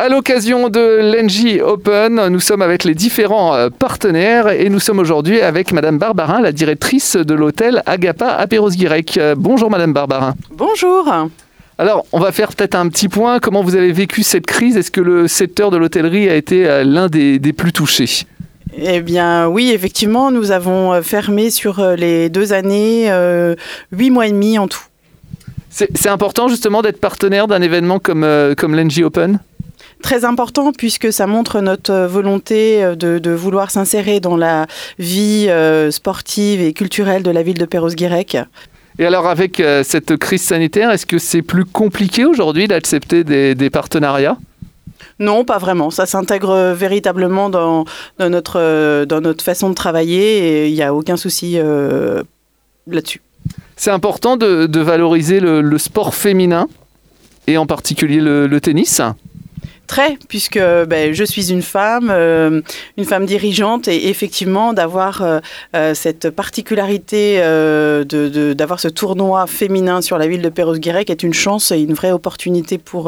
À l'occasion de l'Engie Open, nous sommes avec les différents partenaires et nous sommes aujourd'hui avec Madame Barbarin, la directrice de l'hôtel Agapa à Perros-Guirec. Bonjour Madame Barbarin. Bonjour. Alors, on va faire peut-être un petit point. Comment vous avez vécu cette crise? Est-ce que le secteur de l'hôtellerie a été l'un des plus touchés? Eh bien oui, effectivement, nous avons fermé sur les 2 années 8 mois et demi en tout. C'est important justement d'être partenaire d'un événement comme l'Engie Open? Très important puisque ça montre notre volonté de vouloir s'insérer dans la vie sportive et culturelle de la ville de Perros-Guirec. Et alors avec cette crise sanitaire, est-ce que c'est plus compliqué aujourd'hui d'accepter des partenariats? Non, pas vraiment. Ça s'intègre véritablement dans notre façon de travailler et il n'y a aucun souci là-dessus. C'est important de valoriser le sport féminin et en particulier le tennis? Très, puisque je suis une femme dirigeante et effectivement d'avoir cette particularité d'avoir ce tournoi féminin sur la ville de Perros-Guirec est une chance et une vraie opportunité pour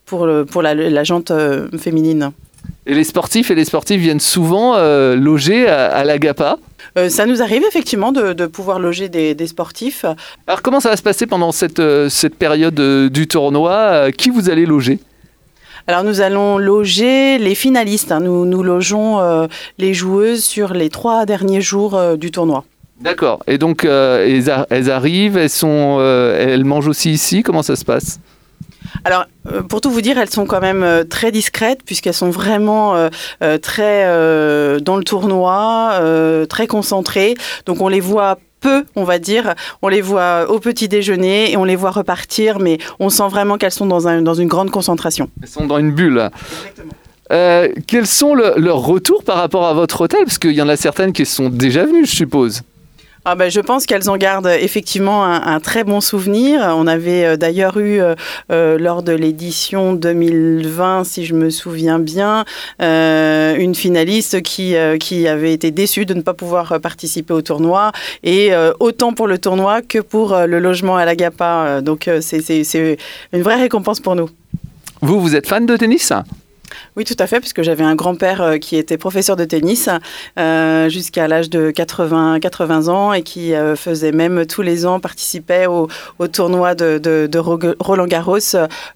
la gente féminine. Et les sportifs viennent souvent loger à l'Agapa? Ça nous arrive effectivement de pouvoir loger des sportifs. Alors comment ça va se passer pendant cette période du tournoi? Qui vous allez loger? Alors nous allons loger les finalistes. Nous logeons les joueuses sur les 3 derniers jours du tournoi. D'accord. Et donc elles arrivent, elles mangent aussi ici. Comment ça se passe? Alors, pour tout vous dire, elles sont quand même très discrètes puisqu'elles sont vraiment très dans le tournoi, très concentrées. Donc on les voit peu, on va dire. On les voit au petit déjeuner et on les voit repartir, mais on sent vraiment qu'elles sont dans une grande concentration. Elles sont dans une bulle. Exactement. Quels sont leurs retours par rapport à votre hôtel? Parce qu'il y en a certaines qui sont déjà venues, je suppose. Je pense qu'elles en gardent effectivement un très bon souvenir. On avait d'ailleurs eu, lors de l'édition 2020, si je me souviens bien, une finaliste qui avait été déçue de ne pas pouvoir participer au tournoi, et autant pour le tournoi que pour le logement à l'Agapa. Donc c'est une vraie récompense pour nous. Vous êtes fan de tennis? Oui, tout à fait, puisque j'avais un grand-père qui était professeur de tennis jusqu'à l'âge de 80 ans et qui faisait même tous les ans, participait au tournoi de Roland-Garros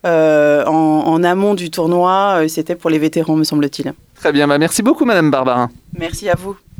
en amont du tournoi. C'était pour les vétérans, me semble-t-il. Très bien, merci beaucoup Madame Barbarin. Merci à vous.